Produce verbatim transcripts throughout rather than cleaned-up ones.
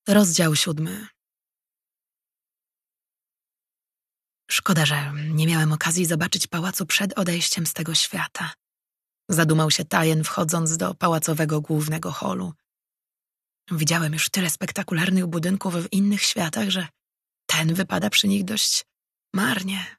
Rozdział siódmy. Szkoda, że nie miałem okazji zobaczyć pałacu przed odejściem z tego świata. Zadumał się Tajen, wchodząc do pałacowego głównego holu. Widziałem już tyle spektakularnych budynków w innych światach, że ten wypada przy nich dość marnie.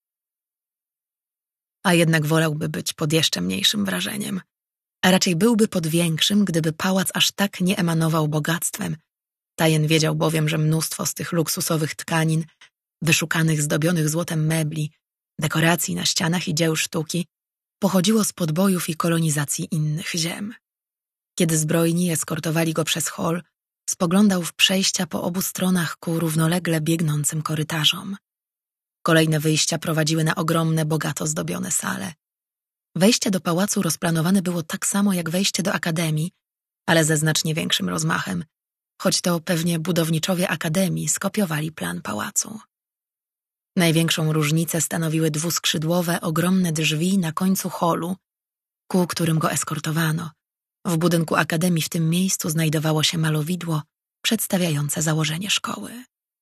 A jednak wolałby być pod jeszcze mniejszym wrażeniem. A raczej byłby pod większym, gdyby pałac aż tak nie emanował bogactwem. Tajen wiedział bowiem, że mnóstwo z tych luksusowych tkanin, wyszukanych, zdobionych złotem mebli, dekoracji na ścianach i dzieł sztuki pochodziło z podbojów i kolonizacji innych ziem. Kiedy zbrojni eskortowali go przez hol, spoglądał w przejścia po obu stronach ku równolegle biegnącym korytarzom. Kolejne wyjścia prowadziły na ogromne, bogato zdobione sale. Wejście do pałacu rozplanowane było tak samo jak wejście do akademii, ale ze znacznie większym rozmachem, choć to pewnie budowniczowie akademii skopiowali plan pałacu. Największą różnicę stanowiły dwuskrzydłowe, ogromne drzwi na końcu holu, ku którym go eskortowano. W budynku akademii w tym miejscu znajdowało się malowidło przedstawiające założenie szkoły.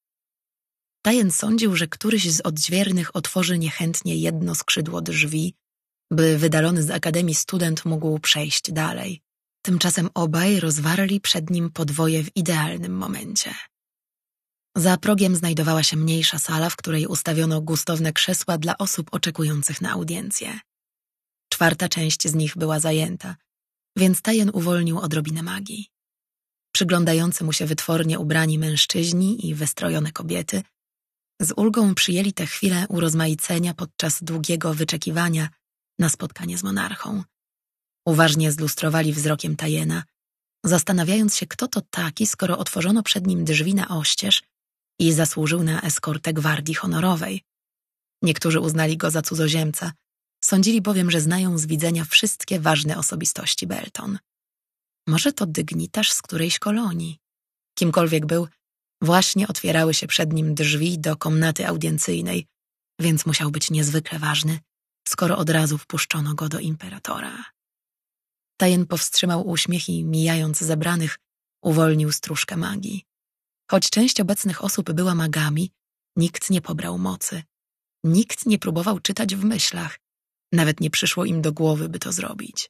Tajen sądził, że któryś z odźwiernych otworzy niechętnie jedno skrzydło drzwi, by wydalony z akademii student mógł przejść dalej. Tymczasem obaj rozwarli przed nim podwoje w idealnym momencie. Za progiem znajdowała się mniejsza sala, w której ustawiono gustowne krzesła dla osób oczekujących na audiencję. Czwarta część z nich była zajęta, więc Tajen uwolnił odrobinę magii. Przyglądający mu się wytwornie ubrani mężczyźni i wystrojone kobiety z ulgą przyjęli tę chwilę urozmaicenia podczas długiego wyczekiwania na spotkanie z monarchą. Uważnie zlustrowali wzrokiem Tajena, zastanawiając się, kto to taki, skoro otworzono przed nim drzwi na oścież i zasłużył na eskortę gwardii honorowej. Niektórzy uznali go za cudzoziemca, sądzili bowiem, że znają z widzenia wszystkie ważne osobistości Belton. Może to dygnitarz z którejś kolonii. Kimkolwiek był, właśnie otwierały się przed nim drzwi do komnaty audiencyjnej, więc musiał być niezwykle ważny, skoro od razu wpuszczono go do imperatora. Tajen powstrzymał uśmiech i, mijając zebranych, uwolnił stróżkę magii. Choć część obecnych osób była magami, nikt nie pobrał mocy. Nikt nie próbował czytać w myślach. Nawet nie przyszło im do głowy, by to zrobić.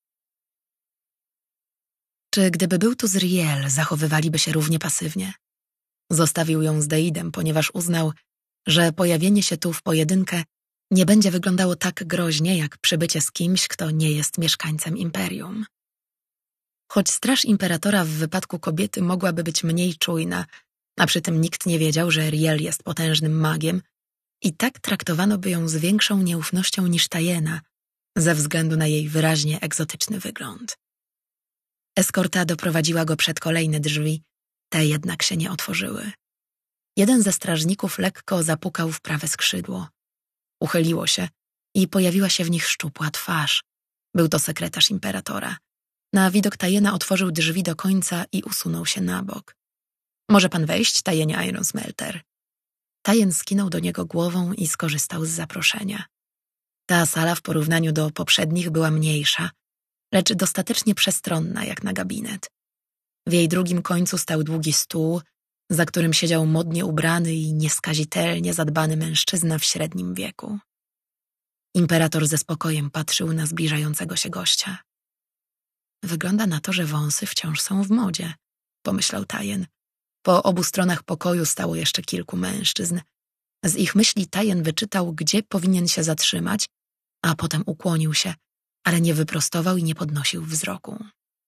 Czy gdyby był tu Zriel, zachowywaliby się równie pasywnie? Zostawił ją z Deidem, ponieważ uznał, że pojawienie się tu w pojedynkę nie będzie wyglądało tak groźnie, jak przybycie z kimś, kto nie jest mieszkańcem imperium. Choć straż imperatora w wypadku kobiety mogłaby być mniej czujna, a przy tym nikt nie wiedział, że Riel jest potężnym magiem, i tak traktowano by ją z większą nieufnością niż Tajena, ze względu na jej wyraźnie egzotyczny wygląd. Eskorta doprowadziła go przed kolejne drzwi, te jednak się nie otworzyły. Jeden ze strażników lekko zapukał w prawe skrzydło. Uchyliło się i pojawiła się w nich szczupła twarz. Był to sekretarz imperatora. Na widok Tajena otworzył drzwi do końca i usunął się na bok. Może pan wejść, Tajenie Ironsmelter? Tajen skinął do niego głową i skorzystał z zaproszenia. Ta sala w porównaniu do poprzednich była mniejsza, lecz dostatecznie przestronna jak na gabinet. W jej drugim końcu stał długi stół, za którym siedział modnie ubrany i nieskazitelnie zadbany mężczyzna w średnim wieku. Imperator ze spokojem patrzył na zbliżającego się gościa. Wygląda na to, że wąsy wciąż są w modzie, pomyślał Tajen. Po obu stronach pokoju stało jeszcze kilku mężczyzn. Z ich myśli Tajen wyczytał, gdzie powinien się zatrzymać, a potem ukłonił się, ale nie wyprostował i nie podnosił wzroku.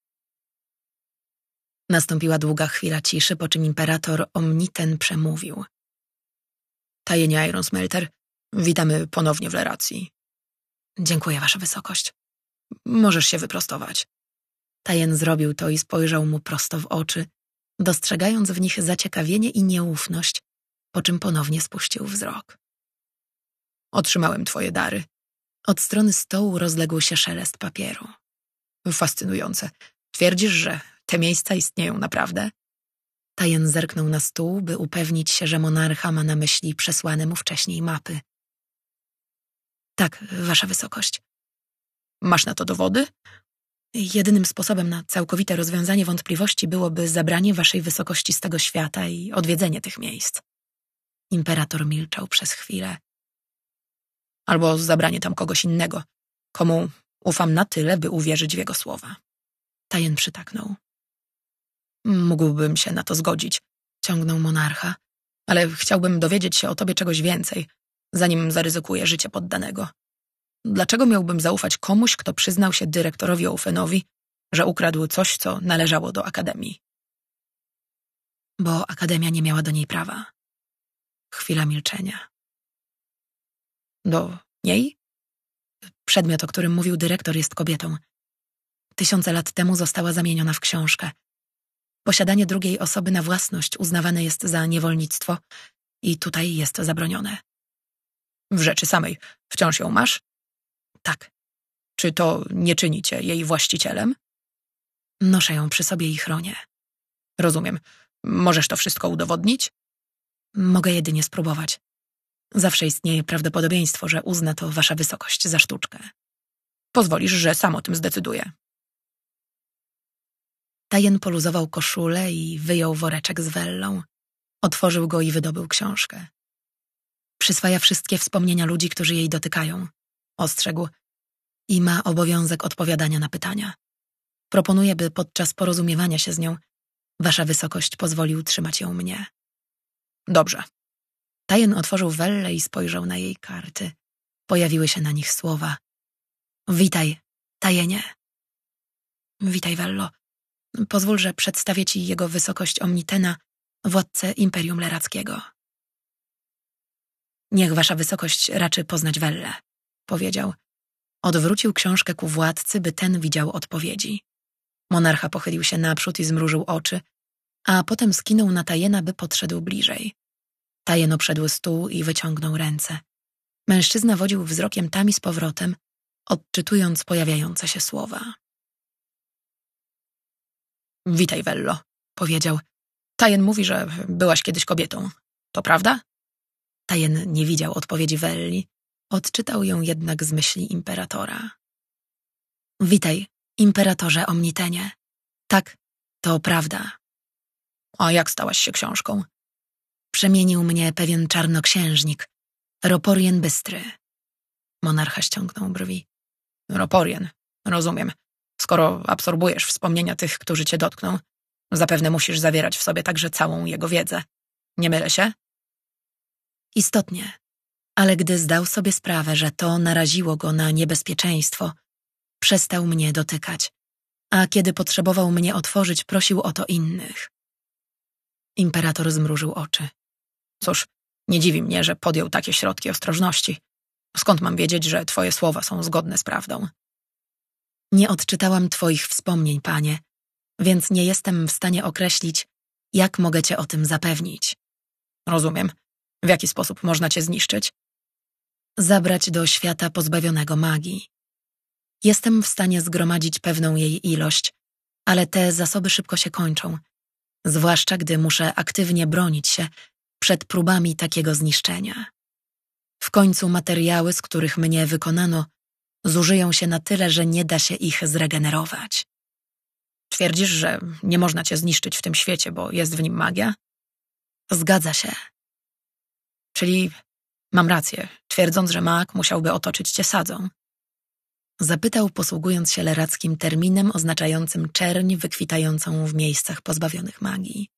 Nastąpiła długa chwila ciszy, po czym imperator omniten przemówił. Tajenie Ironsmelter, witamy ponownie w Leracji. Dziękuję, wasza wysokość. Możesz się wyprostować. Tajen zrobił to i spojrzał mu prosto w oczy, dostrzegając w nich zaciekawienie i nieufność, po czym ponownie spuścił wzrok. Otrzymałem twoje dary. Od strony stołu rozległ się szelest papieru. Fascynujące. Twierdzisz, że te miejsca istnieją naprawdę? Tajen zerknął na stół, by upewnić się, że monarcha ma na myśli przesłane mu wcześniej mapy. Tak, wasza wysokość. Masz na to dowody? Jedynym sposobem na całkowite rozwiązanie wątpliwości byłoby zabranie waszej wysokości z tego świata i odwiedzenie tych miejsc. Imperator milczał przez chwilę. Albo zabranie tam kogoś innego, komu ufam na tyle, by uwierzyć w jego słowa. Tajen przytaknął. Mógłbym się na to zgodzić, ciągnął monarcha, ale chciałbym dowiedzieć się o tobie czegoś więcej, zanim zaryzykuję życie poddanego. Dlaczego miałbym zaufać komuś, kto przyznał się dyrektorowi Oufenowi, że ukradł coś, co należało do Akademii? Bo Akademia nie miała do niej prawa. Chwila milczenia. Do niej? Przedmiot, o którym mówił dyrektor, jest kobietą. Tysiące lat temu została zamieniona w książkę. Posiadanie drugiej osoby na własność uznawane jest za niewolnictwo i tutaj jest zabronione. W rzeczy samej wciąż ją masz? Tak. Czy to nie czyni cię jej właścicielem? Noszę ją przy sobie i chronię. Rozumiem. Możesz to wszystko udowodnić? Mogę jedynie spróbować. Zawsze istnieje prawdopodobieństwo, że uzna to wasza wysokość za sztuczkę. Pozwolisz, że sam o tym zdecyduję. Tajen poluzował koszulę i wyjął woreczek z wellą. Otworzył go i wydobył książkę. Przyswaja wszystkie wspomnienia ludzi, którzy jej dotykają. Ostrzegł. I ma obowiązek odpowiadania na pytania. Proponuję, by podczas porozumiewania się z nią wasza wysokość pozwoli utrzymać ją mnie. Dobrze. Tajen otworzył wellę i spojrzał na jej karty. Pojawiły się na nich słowa. Witaj, Tajenie. Witaj, Wello. Pozwól, że przedstawię ci jego wysokość Omnitena, władcę Imperium Lerackiego. Niech wasza wysokość raczy poznać Wellę, powiedział. Odwrócił książkę ku władcy, by ten widział odpowiedzi. Monarcha pochylił się naprzód i zmrużył oczy, a potem skinął na Tajena, by podszedł bliżej. Tajen obszedł stół i wyciągnął ręce. Mężczyzna wodził wzrokiem tam i z powrotem, odczytując pojawiające się słowa. Witaj, Wello, powiedział. Tajen mówi, że byłaś kiedyś kobietą. To prawda? Tajen nie widział odpowiedzi Welli, odczytał ją jednak z myśli imperatora. Witaj, imperatorze Omnitenie. Tak, to prawda. A jak stałaś się książką? Przemienił mnie pewien czarnoksiężnik, Roporien Bystry. Monarcha ściągnął brwi. Roporien, rozumiem. Skoro absorbujesz wspomnienia tych, którzy cię dotkną, zapewne musisz zawierać w sobie także całą jego wiedzę. Nie mylę się? Istotnie, ale gdy zdał sobie sprawę, że to naraziło go na niebezpieczeństwo, przestał mnie dotykać, a kiedy potrzebował mnie otworzyć, prosił o to innych. Imperator zmrużył oczy. Cóż, nie dziwi mnie, że podjął takie środki ostrożności. Skąd mam wiedzieć, że twoje słowa są zgodne z prawdą? Nie odczytałam twoich wspomnień, panie, więc nie jestem w stanie określić, jak mogę cię o tym zapewnić. Rozumiem. W jaki sposób można cię zniszczyć? Zabrać do świata pozbawionego magii. Jestem w stanie zgromadzić pewną jej ilość, ale te zasoby szybko się kończą, zwłaszcza gdy muszę aktywnie bronić się przed próbami takiego zniszczenia. W końcu materiały, z których mnie wykonano, zużyją się na tyle, że nie da się ich zregenerować. Twierdzisz, że nie można cię zniszczyć w tym świecie, bo jest w nim magia? Zgadza się. Czyli mam rację, twierdząc, że mag musiałby otoczyć cię sadzą. Zapytał, posługując się lerackim terminem oznaczającym czerń wykwitającą w miejscach pozbawionych magii.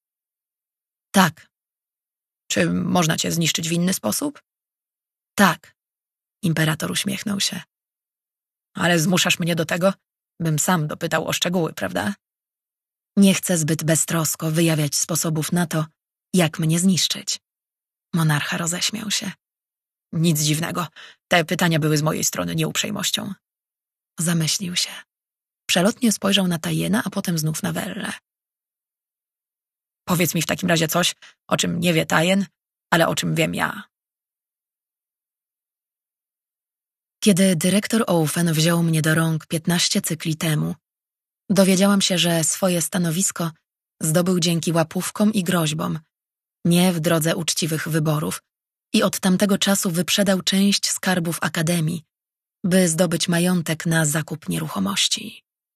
Tak. Czy można cię zniszczyć w inny sposób? Tak. Imperator uśmiechnął się. Ale zmuszasz mnie do tego, bym sam dopytał o szczegóły, prawda? Nie chcę zbyt beztrosko wyjawiać sposobów na to, jak mnie zniszczyć. Monarcha roześmiał się. Nic dziwnego. Te pytania były z mojej strony nieuprzejmością. Zamyślił się. Przelotnie spojrzał na Tajena, a potem znów na Wellę. Powiedz mi w takim razie coś, o czym nie wie Tajen, ale o czym wiem ja. Kiedy dyrektor Oufen wziął mnie do rąk piętnaście cykli temu, dowiedziałam się, że swoje stanowisko zdobył dzięki łapówkom i groźbom, nie w drodze uczciwych wyborów, i od tamtego czasu wyprzedał część skarbów Akademii, by zdobyć majątek na zakup nieruchomości.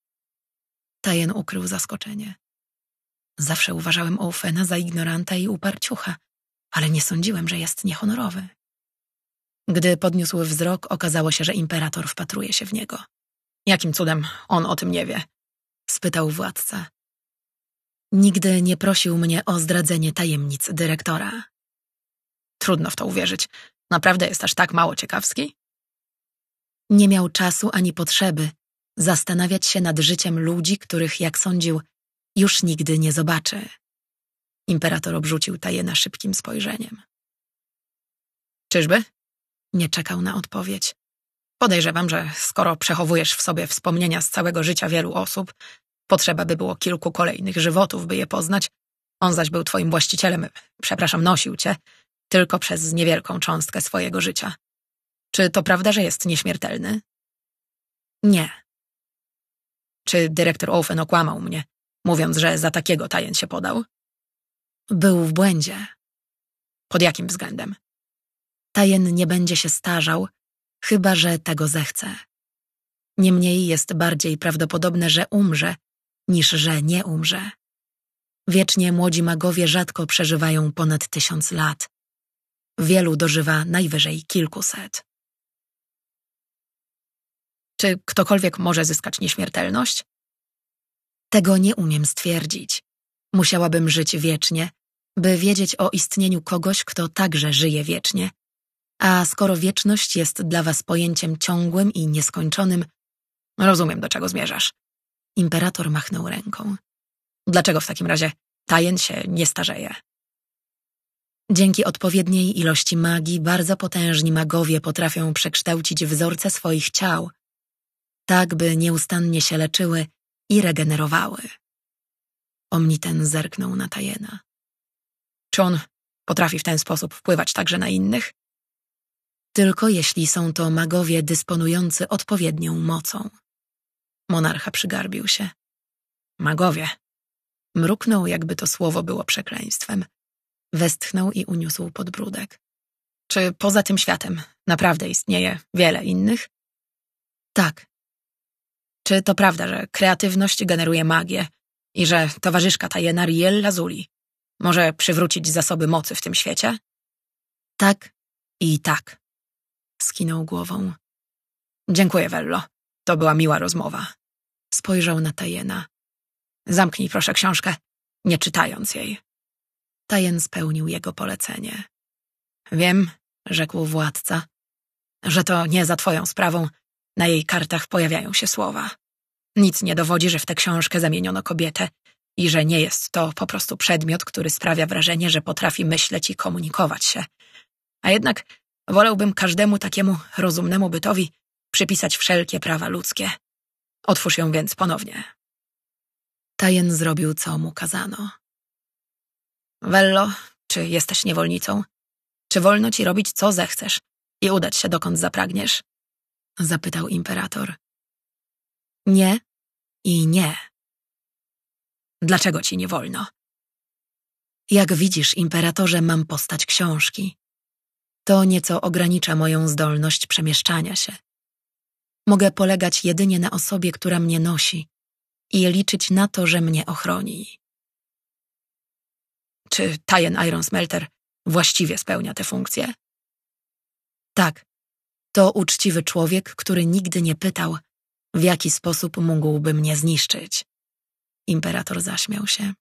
Tajen ukrył zaskoczenie. Zawsze uważałem Oufena za ignoranta i uparciucha, ale nie sądziłem, że jest niehonorowy. Gdy podniósł wzrok, okazało się, że imperator wpatruje się w niego. Jakim cudem on o tym nie wie? Spytał władca. Nigdy nie prosił mnie o zdradzenie tajemnic dyrektora. Trudno w to uwierzyć. Naprawdę jest aż tak mało ciekawski? Nie miał czasu ani potrzeby zastanawiać się nad życiem ludzi, których, jak sądził, już nigdy nie zobaczy. Imperator obrzucił Tajena szybkim spojrzeniem. Czyżby? Nie czekał na odpowiedź. Podejrzewam, że skoro przechowujesz w sobie wspomnienia z całego życia wielu osób, potrzeba by było kilku kolejnych żywotów, by je poznać. On zaś był twoim właścicielem, przepraszam, nosił cię, tylko przez niewielką cząstkę swojego życia. Czy to prawda, że jest nieśmiertelny? Nie. Czy dyrektor Oufen okłamał mnie, mówiąc, że za takiego Tajen się podał? Był w błędzie. Pod jakim względem? Tajen nie będzie się starzał, chyba że tego zechce. Niemniej jest bardziej prawdopodobne, że umrze, niż że nie umrze. Wiecznie młodzi magowie rzadko przeżywają ponad tysiąc lat. Wielu dożywa najwyżej kilkuset. Czy ktokolwiek może zyskać nieśmiertelność? Tego nie umiem stwierdzić. Musiałabym żyć wiecznie, by wiedzieć o istnieniu kogoś, kto także żyje wiecznie. A skoro wieczność jest dla was pojęciem ciągłym i nieskończonym, rozumiem, do czego zmierzasz. Imperator machnął ręką. Dlaczego w takim razie Tajen się nie starzeje? Dzięki odpowiedniej ilości magii bardzo potężni magowie potrafią przekształcić wzorce swoich ciał, tak by nieustannie się leczyły i regenerowały. Omniten zerknął na Tajena. Czy on potrafi w ten sposób wpływać także na innych? Tylko jeśli są to magowie dysponujący odpowiednią mocą. Monarcha przygarbił się. Magowie. Mruknął, jakby to słowo było przekleństwem. Westchnął i uniósł podbródek. Czy poza tym światem naprawdę istnieje wiele innych? Tak. Czy to prawda, że kreatywność generuje magię i że towarzyszka Tajena Riel Lazuli może przywrócić zasoby mocy w tym świecie? Tak i tak. Skinął głową. Dziękuję, Vello. To była miła rozmowa. Spojrzał na Tajena. Zamknij proszę książkę, nie czytając jej. Tajen spełnił jego polecenie. Wiem, rzekł władca, że to nie za twoją sprawą na jej kartach pojawiają się słowa. Nic nie dowodzi, że w tę książkę zamieniono kobietę i że nie jest to po prostu przedmiot, który sprawia wrażenie, że potrafi myśleć i komunikować się. A jednak wolałbym każdemu takiemu rozumnemu bytowi przypisać wszelkie prawa ludzkie. Otwórz ją więc ponownie. Tajen zrobił, co mu kazano. Vello, czy jesteś niewolnicą? Czy wolno ci robić, co zechcesz i udać się, dokąd zapragniesz? Zapytał imperator. Nie i nie. Dlaczego ci nie wolno? Jak widzisz, imperatorze, mam postać książki. To nieco ogranicza moją zdolność przemieszczania się. Mogę polegać jedynie na osobie, która mnie nosi i liczyć na to, że mnie ochroni. Czy Tajen Ironsmelter właściwie spełnia tę funkcję? Tak. To uczciwy człowiek, który nigdy nie pytał, w jaki sposób mógłby mnie zniszczyć. Imperator zaśmiał się.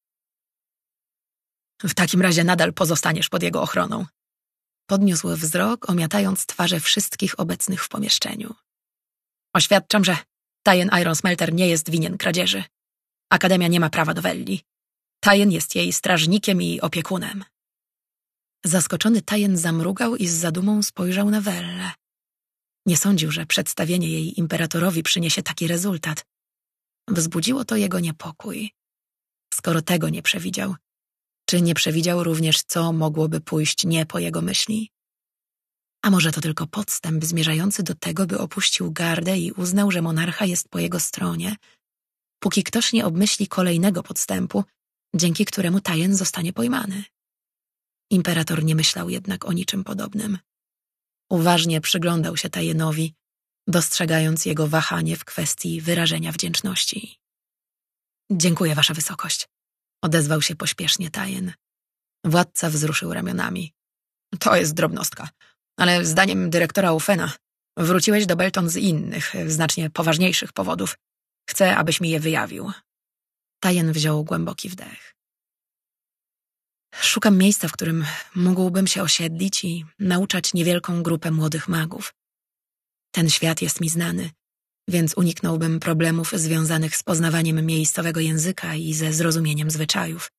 W takim razie nadal pozostaniesz pod jego ochroną. Podniósł wzrok, omiatając twarze wszystkich obecnych w pomieszczeniu. Oświadczam, że Tajen Ironsmelter nie jest winien kradzieży. Akademia nie ma prawa do Velli. Tajen jest jej strażnikiem i opiekunem. Zaskoczony Tajen zamrugał i z zadumą spojrzał na Vellę. Nie sądził, że przedstawienie jej imperatorowi przyniesie taki rezultat. Wzbudziło to jego niepokój. Skoro tego nie przewidział, czy nie przewidział również, co mogłoby pójść nie po jego myśli? A może to tylko podstęp zmierzający do tego, by opuścił gardę i uznał, że monarcha jest po jego stronie, póki ktoś nie obmyśli kolejnego podstępu, dzięki któremu Tajen zostanie pojmany. Imperator nie myślał jednak o niczym podobnym. Uważnie przyglądał się Tajenowi, dostrzegając jego wahanie w kwestii wyrażenia wdzięczności. Dziękuję, wasza wysokość. Odezwał się pośpiesznie Tajen. Władca wzruszył ramionami. To jest drobnostka, ale zdaniem dyrektora Ufena wróciłeś do Belton z innych, znacznie poważniejszych powodów. Chcę, abyś mi je wyjawił. Tajen wziął głęboki wdech. Szukam miejsca, w którym mógłbym się osiedlić i nauczać niewielką grupę młodych magów. Ten świat jest mi znany, więc uniknąłbym problemów związanych z poznawaniem miejscowego języka i ze zrozumieniem zwyczajów.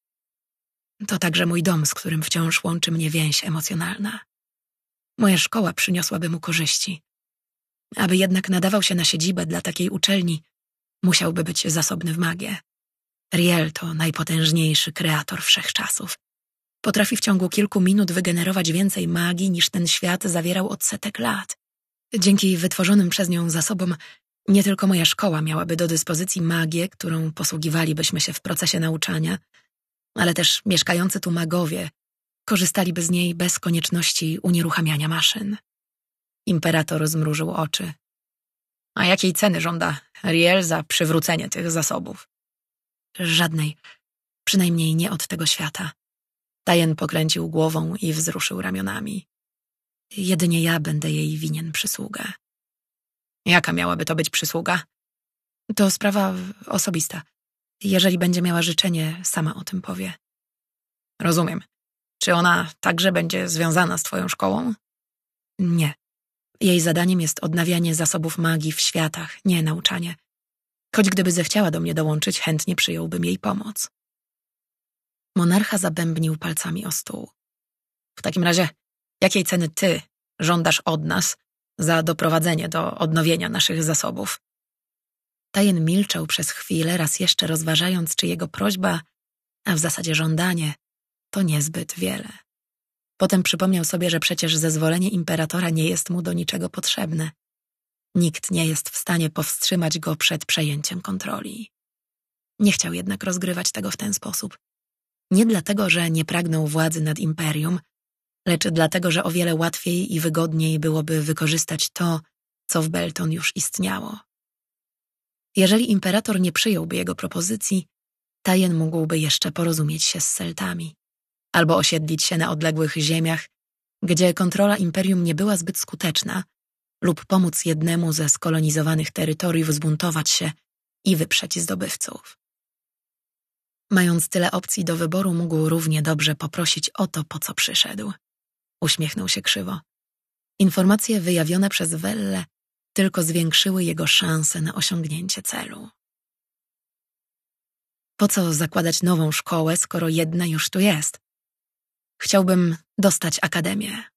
To także mój dom, z którym wciąż łączy mnie więź emocjonalna. Moja szkoła przyniosłaby mu korzyści. Aby jednak nadawał się na siedzibę dla takiej uczelni, musiałby być zasobny w magię. Riel to najpotężniejszy kreator wszechczasów. Potrafi w ciągu kilku minut wygenerować więcej magii, niż ten świat zawierał od setek lat. Dzięki wytworzonym przez nią zasobom nie tylko moja szkoła miałaby do dyspozycji magię, którą posługiwalibyśmy się w procesie nauczania, ale też mieszkający tu magowie korzystaliby z niej bez konieczności unieruchamiania maszyn. Imperator zmrużył oczy. A jakiej ceny żąda Riel za przywrócenie tych zasobów? Żadnej, przynajmniej nie od tego świata. Tajen pokręcił głową i wzruszył ramionami. Jedynie ja będę jej winien przysługę. Jaka miałaby to być przysługa? To sprawa osobista. Jeżeli będzie miała życzenie, sama o tym powie. Rozumiem. Czy ona także będzie związana z twoją szkołą? Nie. Jej zadaniem jest odnawianie zasobów magii w światach, nie nauczanie. Choć gdyby zechciała do mnie dołączyć, chętnie przyjąłbym jej pomoc. Monarcha zabębnił palcami o stół. W takim razie, jakiej ceny ty żądasz od nas za doprowadzenie do odnowienia naszych zasobów? Tajen milczał przez chwilę, raz jeszcze rozważając, czy jego prośba, a w zasadzie żądanie, to niezbyt wiele. Potem przypomniał sobie, że przecież zezwolenie imperatora nie jest mu do niczego potrzebne. Nikt nie jest w stanie powstrzymać go przed przejęciem kontroli. Nie chciał jednak rozgrywać tego w ten sposób. Nie dlatego, że nie pragnął władzy nad imperium, lecz dlatego, że o wiele łatwiej i wygodniej byłoby wykorzystać to, co w Belton już istniało. Jeżeli imperator nie przyjąłby jego propozycji, Tajen mógłby jeszcze porozumieć się z Celtami, albo osiedlić się na odległych ziemiach, gdzie kontrola imperium nie była zbyt skuteczna, lub pomóc jednemu ze skolonizowanych terytoriów zbuntować się i wyprzeć zdobywców. Mając tyle opcji do wyboru, mógł równie dobrze poprosić o to, po co przyszedł. Uśmiechnął się krzywo. Informacje wyjawione przez Welle tylko zwiększyły jego szanse na osiągnięcie celu. Po co zakładać nową szkołę, skoro jedna już tu jest? Chciałbym dostać akademię.